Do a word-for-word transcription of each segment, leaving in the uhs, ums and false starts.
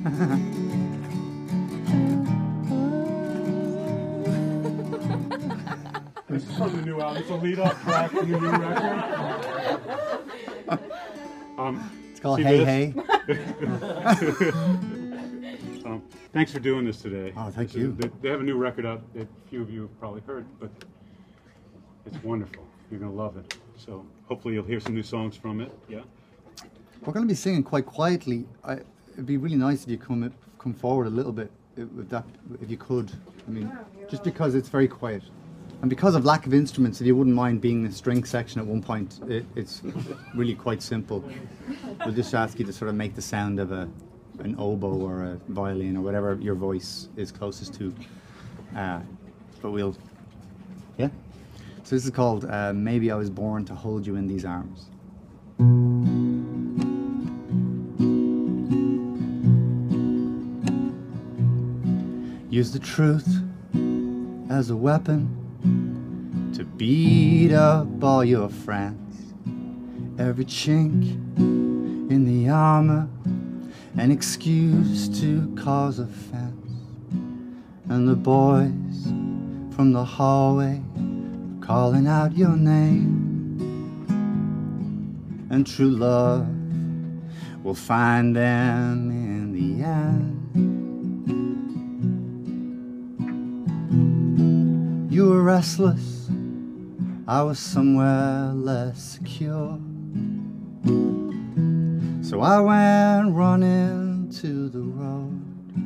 This is from the new album. It's a lead-up track from the new record. Um, it's called Hey Hey. um, thanks for doing this today. Oh, thank this you. Is, they, they have a new record out that a few of you have probably heard, but it's wonderful. You're going to love it. So hopefully you'll hear some new songs from it. Yeah. We're going to be singing quite quietly. I, it'd be really nice if you come come forward a little bit, if that, if you could. I mean, just because it's very quiet. And because of lack of instruments, if you wouldn't mind being the string section at one point, it, it's really quite simple. We'll just ask you to sort of make the sound of a an oboe or a violin or whatever your voice is closest to. Uh, but we'll, yeah. So this is called uh, Maybe I Was Born to Hold You in These Arms. Use the truth as a weapon to beat up all your friends. Every chink in the armor, an excuse to cause offense. And the boys from the hallway calling out your name. And true love will find them in the end. You were restless, I was somewhere less secure. So I went running to the road.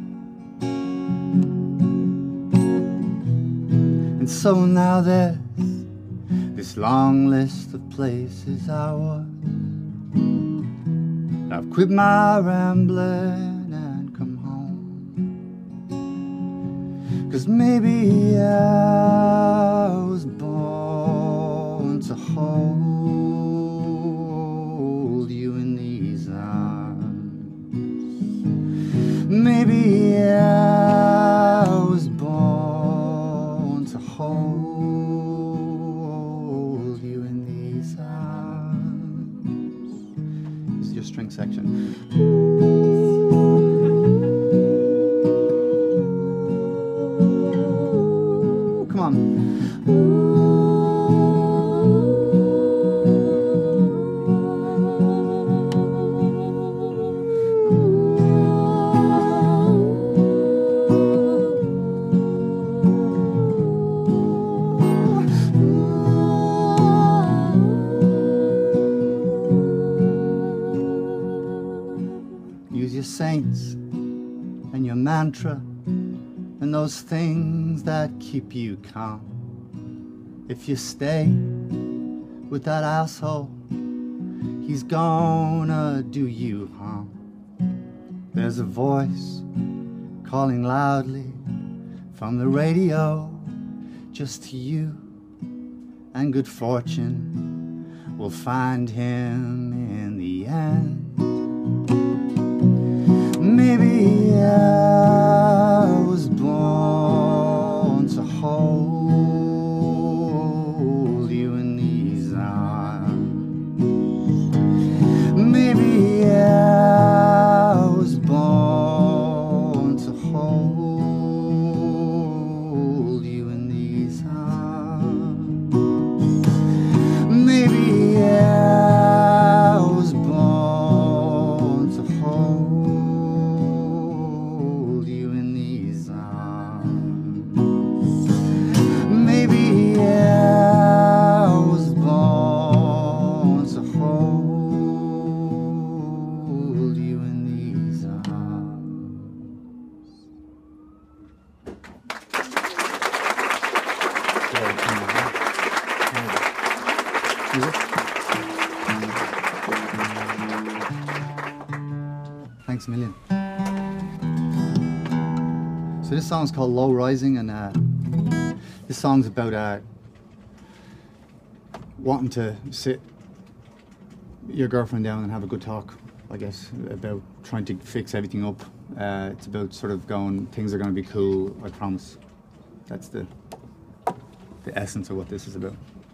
And so now there's this long list of places I was. I've quit my rambling and come home. 'Cause maybe I was born to hold you in these arms. Maybe I was born to hold you in these arms. This is your string section. Come on. Use your saints and your mantra and those things that keep you calm. If you stay with that asshole, he's gonna do you harm. There's a voice calling loudly from the radio just to you, and good fortune will find him in the end. Maybe I was born to hold you in these arms. Maybe I was born to hold you in these arms. Maybe I was born to hold Thanks a million. So this song's called Low Rising, and uh, this song's about uh, wanting to sit your girlfriend down and have a good talk, I guess, about trying to fix everything up. Uh, it's about sort of going, things are going to be cool, I promise. That's the, the essence of what this is about.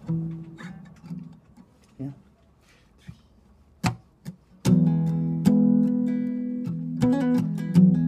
Yeah. Three.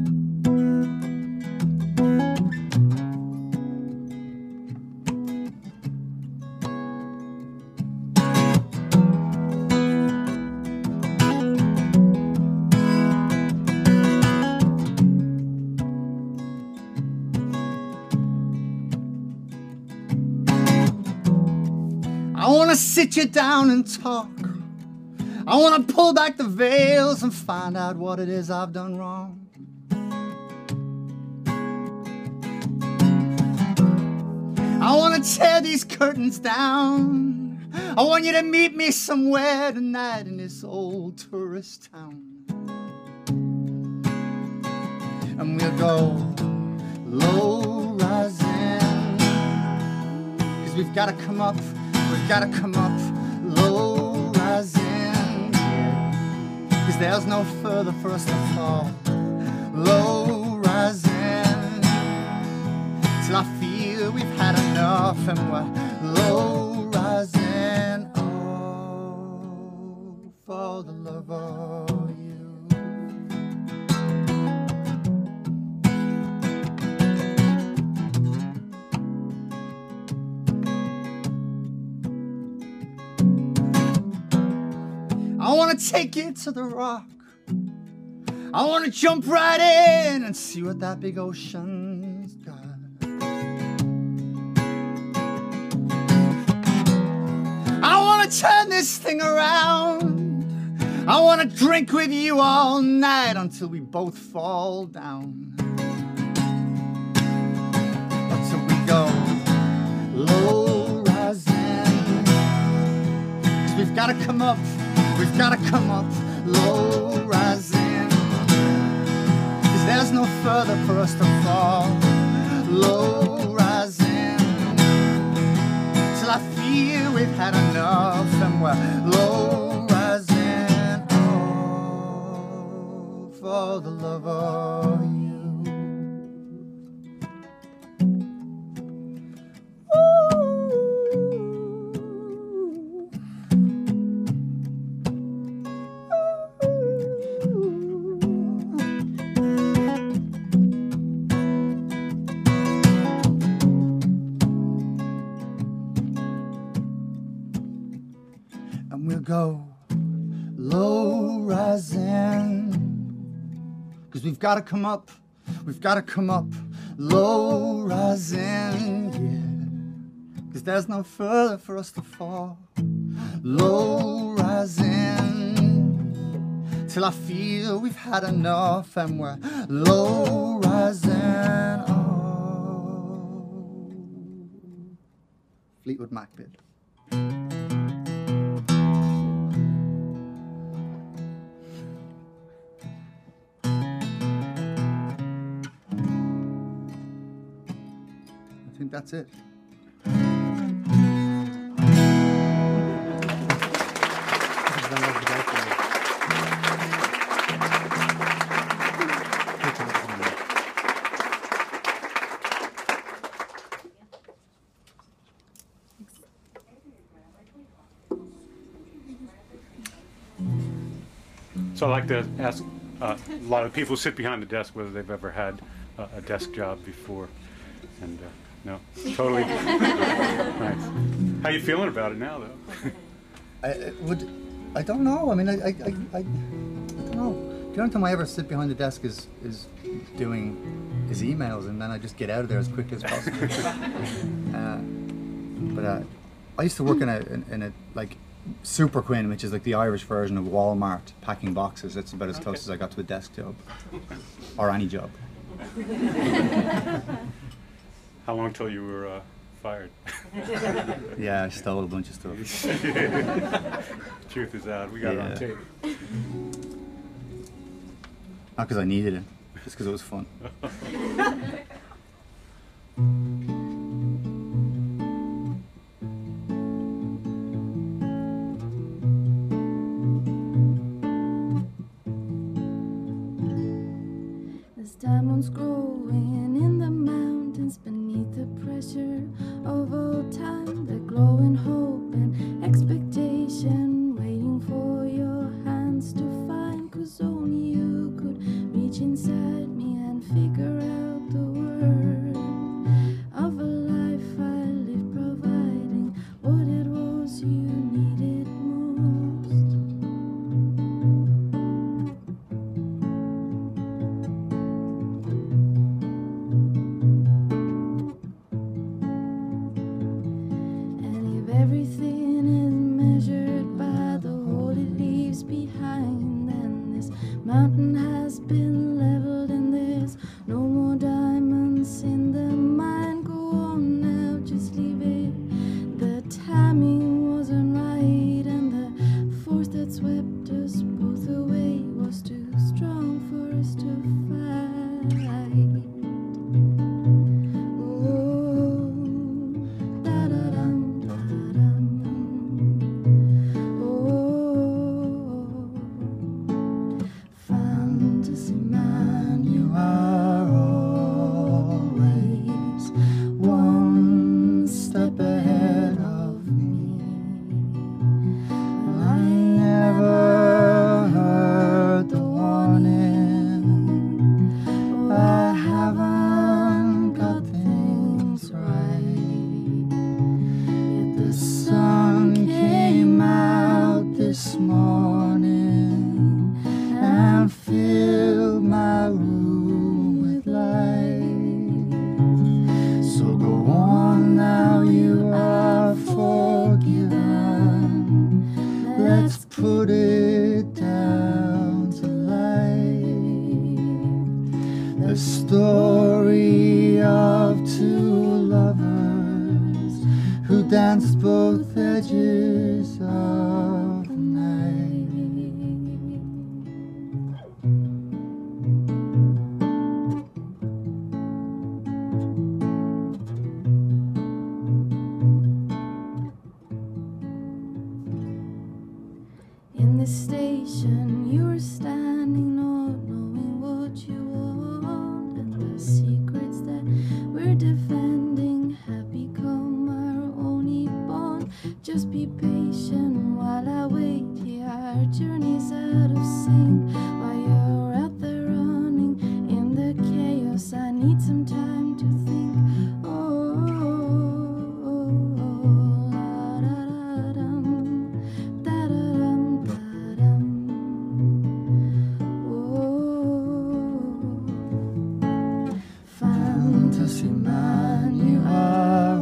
I wanna sit you down and talk. I wanna pull back the veils and find out what it is I've done wrong. I wanna tear these curtains down. I want you to meet me somewhere tonight in this old tourist town. And we'll go low rising, 'cause we've gotta come up, we've gotta come up low rising, yeah. 'Cause there's no further for us to fall. Low rising, till I feel we've had enough and we're low rising. Oh, for the love of you. I wanna take you to the rock. I wanna jump right in and see what that big ocean's got. I wanna turn this thing around. I wanna drink with you all night until we both fall down. Until we go low rising. 'Cause we've gotta come up, we've gotta come up low rising. 'Cause there's no further for us to fall. Low rising, till I feel we've had enough and we're low rising. Oh, for the love of you. And we'll go low rising, 'cause we've gotta come up, we've gotta come up low rising, yeah. 'Cause there's no further for us to fall. Low rising, till I feel we've had enough and we're low rising. Oh, Fleetwood Mac bit. I think that's it. So I like to ask uh, a lot of people who sit behind the desk whether they've ever had uh, a desk job before, and uh, no, totally. Nice. How you feeling about it now, though? I, I would, I don't know. I mean, I, I, I, I, I don't know. The only time I ever sit behind the desk is is doing is emails, and then I just get out of there as quickly as possible. uh, but uh, I used to work in a in, in a like Super Quinn, which is like the Irish version of Walmart, packing boxes. That's about as Okay. close as I got to a desk job, or any job. How long till you were uh, fired? Yeah, I stole a bunch of stuff. Truth is out. We got it on Yeah. tape. Not because I needed it, just because it was fun. There's diamonds growing in the mountains beneath the pressure of old time. They're glowing hope and expectation, waiting for your hands to find. 'Cause only you could reach inside me and figure out the word of a life I lived, providing what it was you needed most. And if everything The story of two lovers who danced both edges of the night. In the station, you were standing, not knowing what you want, and the secrets that we're defending have become our only bond. Just be patient while I wait here. Our journey's out of sync while you're out there running in the chaos. I need some time to think. Oh, oh, oh, oh, la, da, da, dum, da, da, dum, da, dum. Oh, Fantasy man, you are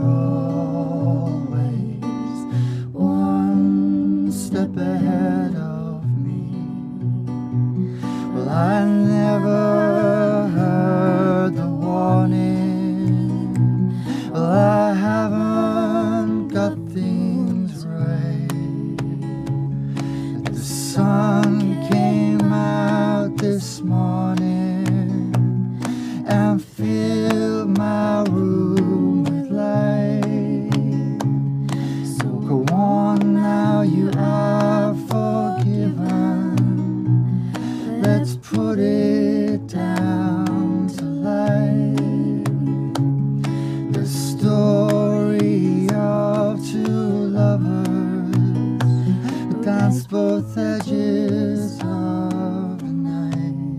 always one step ahead of me. Well, I never heard the warning. Well, I haven't got things right. The sun came out this morning and filled my room with light. So go on now, you are forgiven. Let's put it down to light. The story of two lovers who danced both edges of the night.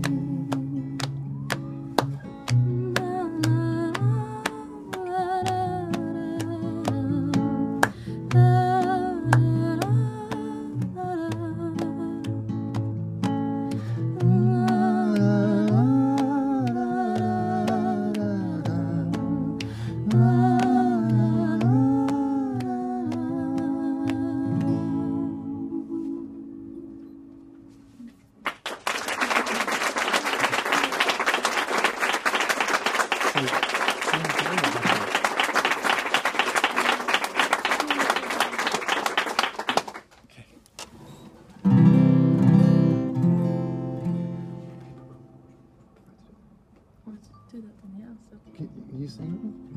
do that thing else. Can you sing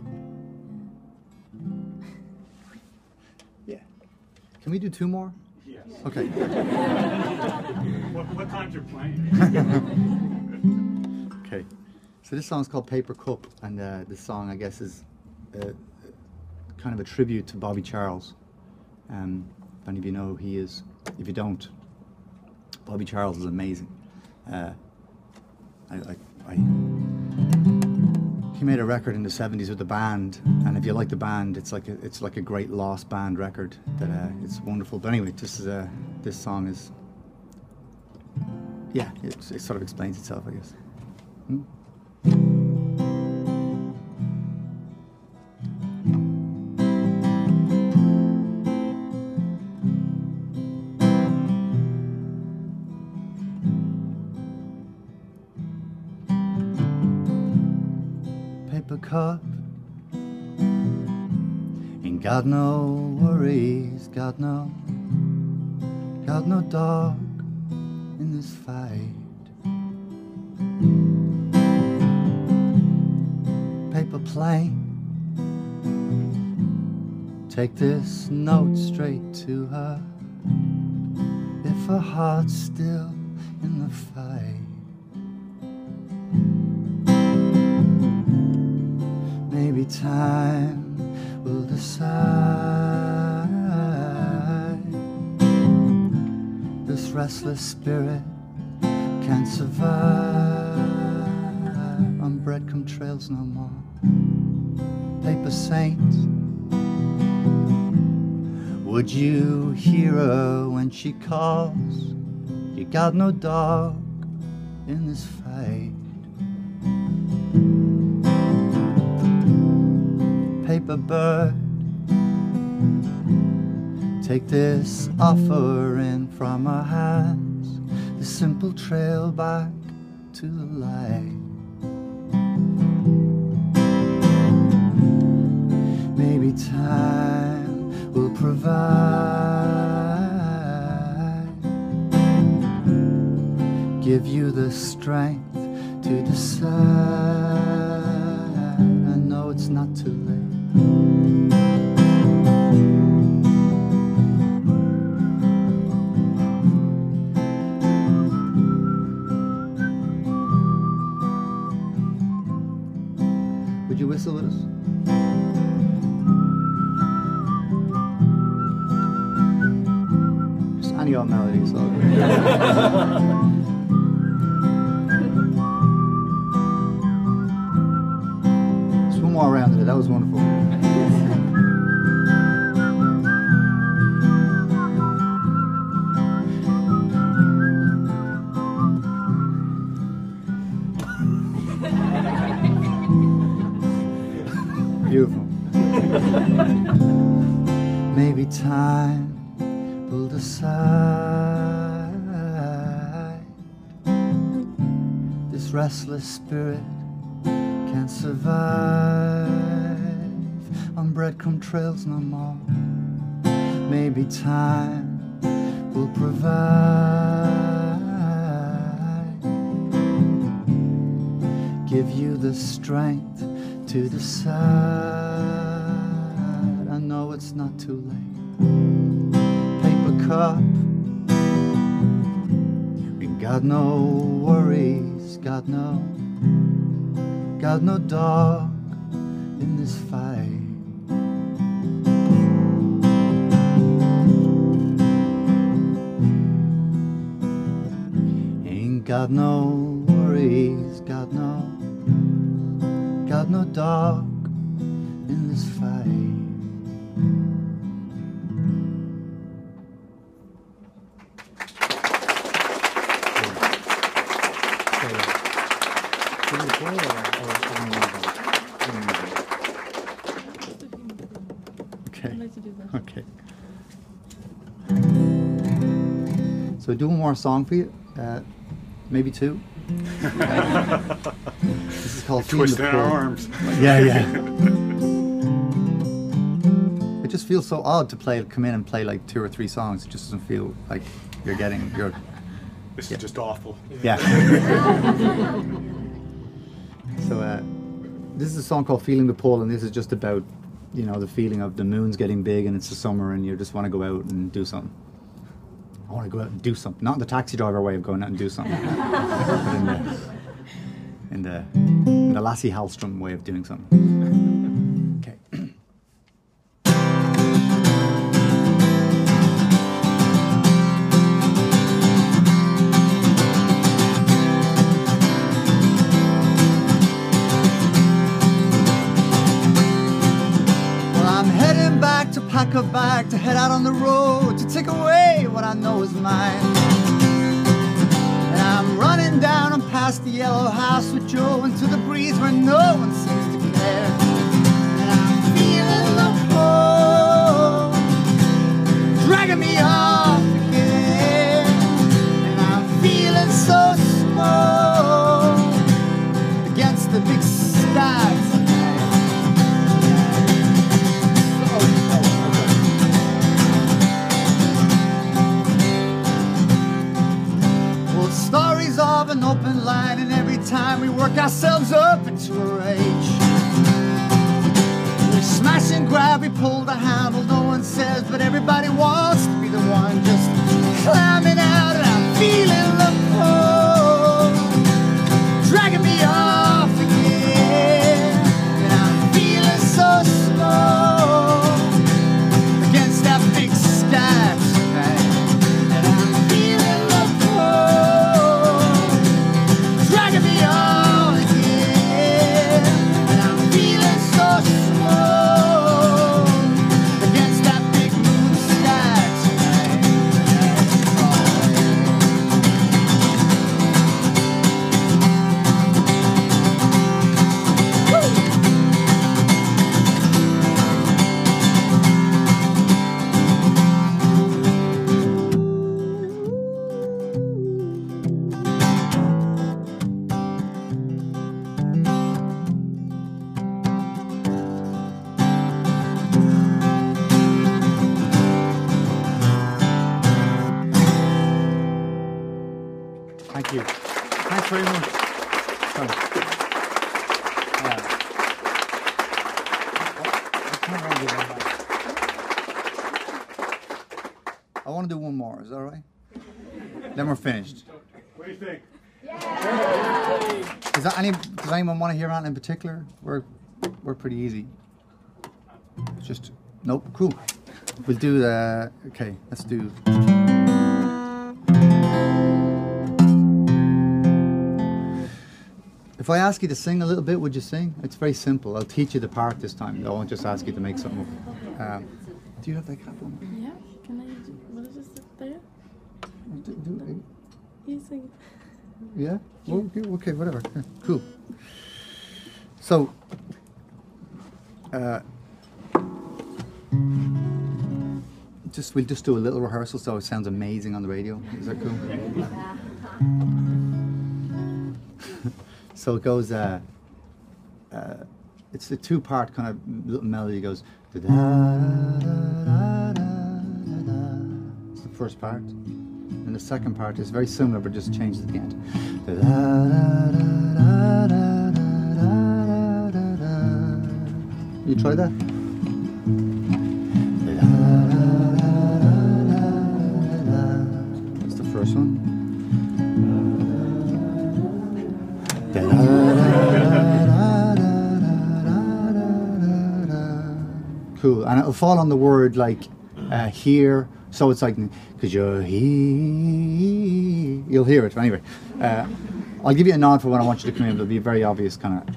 it? Yeah. Can we do two more? Yes. Okay. What, what times you're playing? Okay. So this song's called Paper Cup, and uh, this song, I guess, is uh, kind of a tribute to Bobby Charles. Um, if any of you know who he is, if you don't, Bobby Charles is amazing. Uh, I, I, I, he made a record in the seventies with the band, and if you like the band, it's like a, it's like a great lost band record. That uh, it's wonderful. But anyway, this is uh, this song is, yeah, it, it sort of explains itself, I guess. Hmm? Paper cup, ain't got no worries, got no, got no dog in this fight. Paper plane, take this note straight to her. If her heart's still in the fight, maybe time will decide. This restless spirit can't survive on breadcrumb trails no more. Paper saint, would you hear her when she calls? You got no dog in this fight. Paper bird, take this offering from our hands, the simple trail back to the light. time will provide, give you the strength to decide. I know it's not too late. Would you whistle with us? Just any old melody, so. Just one more round of it, that was wonderful. Beautiful. Maybe time will decide. This restless spirit can't survive on breadcrumb trails no more. Maybe time will provide, give you the strength to decide. I know it's not too late. Paper cup, we got no worries, got no, got no dog in this fight. Ain't got no worries, got no, got no dog in this fight. Okay. Okay. So do one more song for you, uh, maybe two. This is called Twisting our arms. Yeah, yeah. It just feels so odd to play, come in and play like two or three songs. It just doesn't feel like you're getting your. This yeah. is just awful. Yeah. So uh, this is a song called "Feeling the Pull," and this is just about, you know, the feeling of the moon's getting big and it's the summer and you just want to go out and do something. I want to go out and do something. Not in the taxi driver way of going out and do something. But in the, in the, in the Lasse Hallström way of doing something. Okay. Well, I'm heading back to pack a bag to head out on the road to take away what I know is mine. And I'm running down and past the yellow house with Joe into the breeze where no one seems to care. And I'm feeling the pull dragging me off again. And I'm feeling so small against the big stars. Stories of an open line, and every time we work ourselves up into a rage, we smash and grab, we pull the handle, no one says, but everybody wants to be the one just climbing out, and I'm feeling the pull dragging me off again, and I'm feeling so small against that big sky tonight, and I'm feeling the pull dragging me on again, and I'm feeling so small against that big moon sky tonight. you very much. I want to do one more. Is that all right? Then we're finished. What do you think? Does that any? Does anyone want to hear anything in particular? We're we're pretty easy. Just nope. Cool. We'll do the. Okay, let's do. If I ask you to sing a little bit, would you sing? It's very simple. I'll teach you the part this time. I won't just ask you to make something up. Um, do you have that cap on? Yeah, can I do, what is this up there? Do, do, You sing. yeah? Well, okay, okay, whatever. Yeah, cool. So, uh, just we'll just do a little rehearsal so it sounds amazing on the radio. Is that cool? So it goes, uh, uh, it's a two-part kind of little melody. It goes, da-da-da-da-da-da. It's the first part. And the second part is very similar, but just changes at the end. Da-da-da-da-da-da-da-da-da. You try that? That's the first one. Cool, and it'll fall on the word like uh, here, so it's like because you're here. You'll hear it anyway. Uh, I'll give you a nod for when I want you to come in. It'll be a very obvious kind of.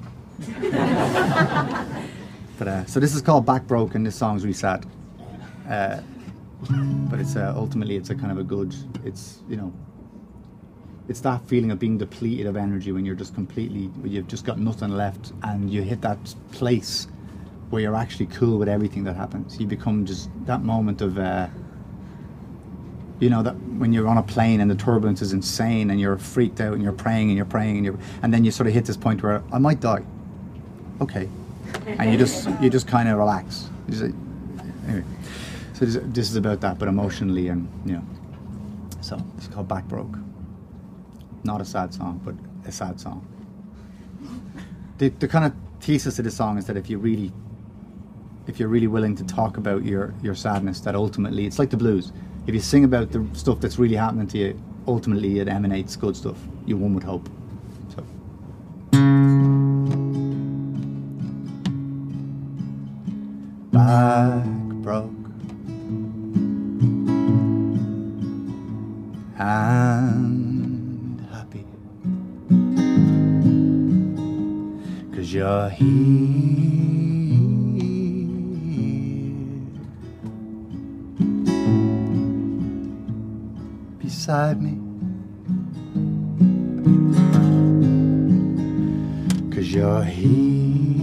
But uh, so this is called Back Broken. This song's really sad, uh, but it's uh, ultimately it's a kind of a good. It's you know. It's that feeling of being depleted of energy when you're just completely, when you've just got nothing left, and you hit that place where you're actually cool with everything that happens. You become just that moment of, uh, you know, that when you're on a plane and the turbulence is insane and you're freaked out and you're praying and you're praying and you're, and then you sort of hit this point where I might die. Okay, and you just you just kind of relax. You just, anyway, so this, this is about that, but emotionally, and you know, so it's called Back Broke. Not a sad song, but a sad song. The, the kind of thesis of the song is that if you really, if you're really willing to talk about your, your sadness, that ultimately, it's like the blues. If you sing about the stuff that's really happening to you, ultimately it emanates good stuff. You one would hope. So. Back broke and happy, 'cause you're here beside me, 'cause you're here.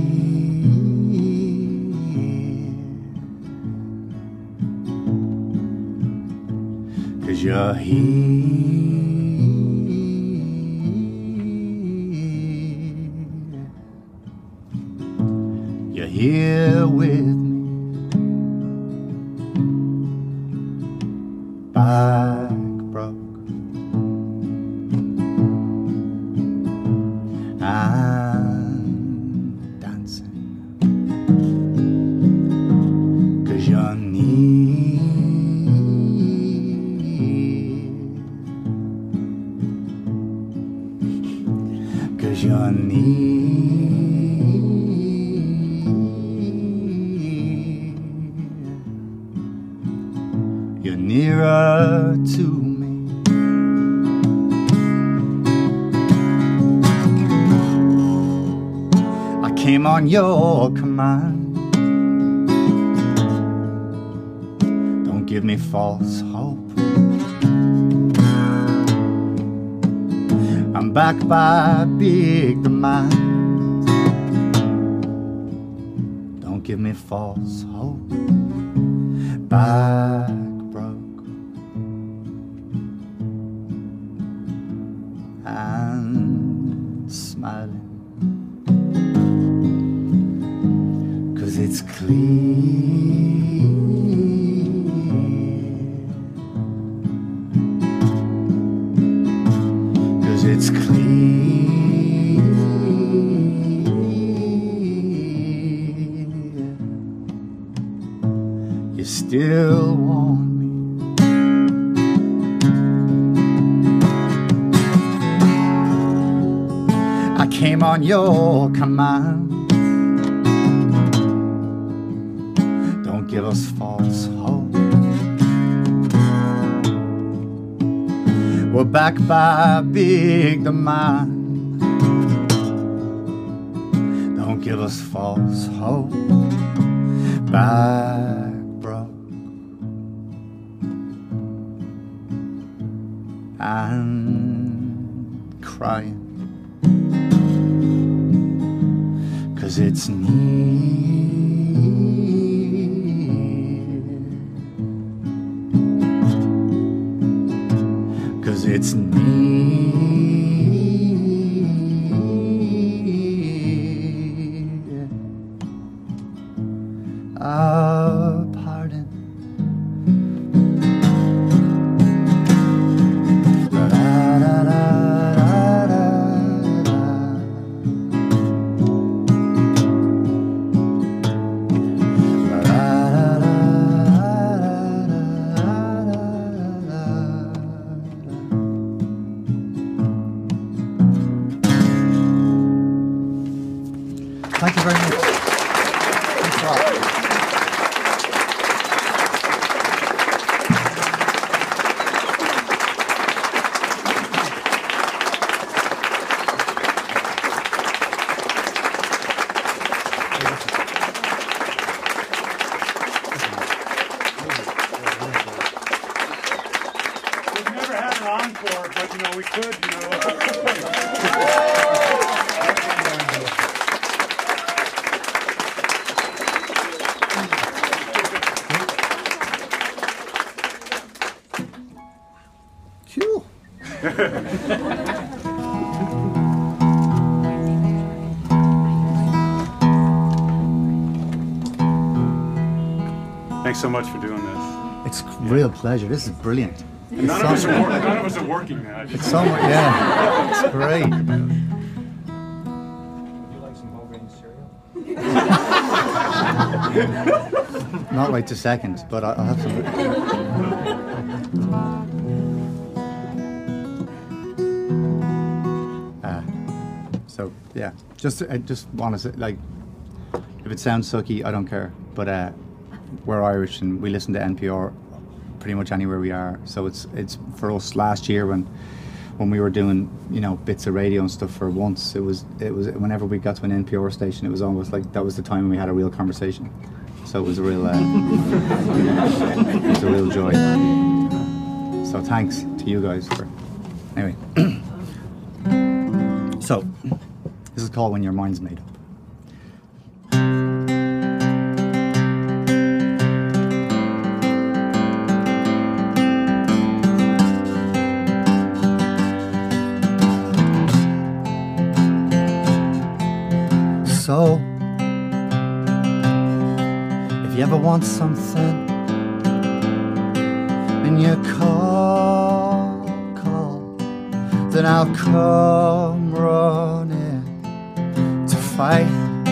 'Cause you're here. You're here with me. Back broke and dancing, 'cause you're near. 'Cause you're near. You're nearer to me. I came on your command. Don't give me false hope. I'm backed by big demand. Don't give me false hope. Back broke and smiling, 'cause it's clear. 'Cause it's clear. still want me. I came on your command. Don't give us false hope. We're backed by big demand. Don't give us false hope. Back broke and crying, 'cause it's near, 'cause it's near. Our pardon. La, la, la, la, la, la, la. La, la, la, la, la, la, la. Thank you very much. Thanks a lot. We've never had an encore, but you know, we could, you know. Cool. Thanks so much for doing this. It's a real pleasure. This is brilliant. And none, of us are wor- none of us are working now. It's so much, yeah. It's great. Would you like some whole grain cereal? Not right to second, but I- I'll have some. Uh, so yeah, just I just want to say, like, if it sounds sucky, I don't care. But uh, we're Irish and we listen to N P R pretty much anywhere we are. So it's it's for us last year when when we were doing, you know, bits of radio and stuff for once. It was it was whenever we got to an N P R station, it was almost like that was the time we had a real conversation. So it was a real uh, it was a real joy. So thanks to you guys for anyway. So this is called When Your Mind's Made Up. So, if you ever want something and you call, call, then I'll come running to fight,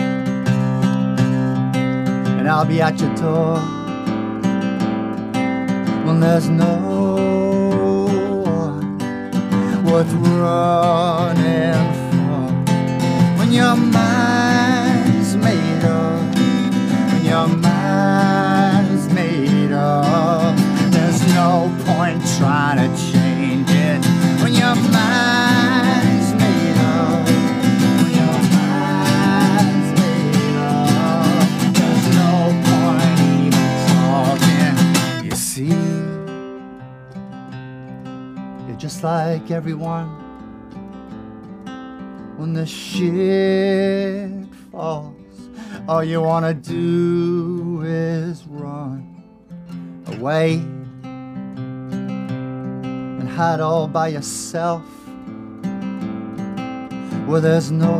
and I'll be at your door when there's no one worth running for. When your mind's made up, when your mind's made up, there's no point trying to change it. When your mind's made up, when your mind's made up, there's no point even talking. You see, you're just like everyone. When the shit falls, all you wanna do is run away and hide all by yourself, where there's no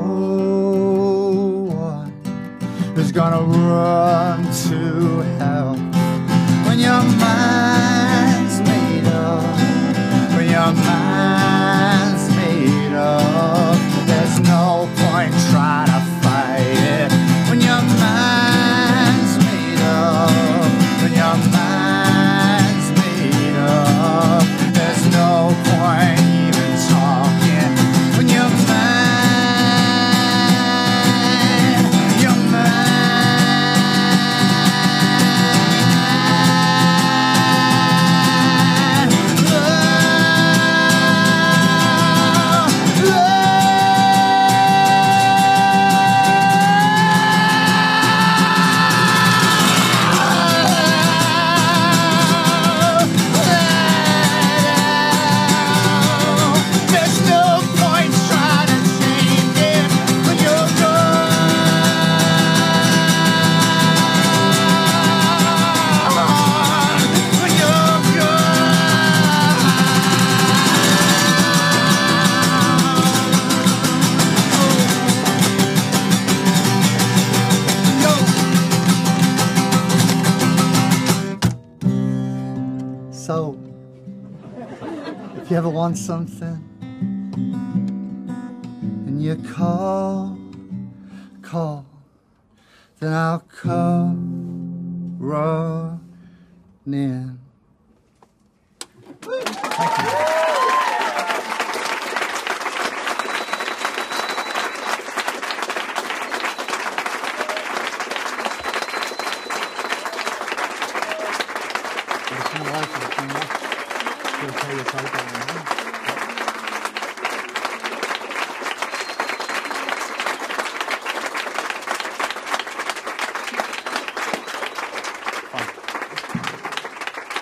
one who's gonna run to help. When your mind's made up, when your mind's made up, there's no point trying to fight it. When your mind's made up, when your mind you ever want something and you call, call, then I'll come running. Thank you.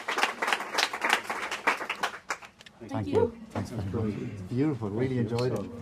Thank you. Thanks, it was brilliant. It's beautiful. Really enjoyed it.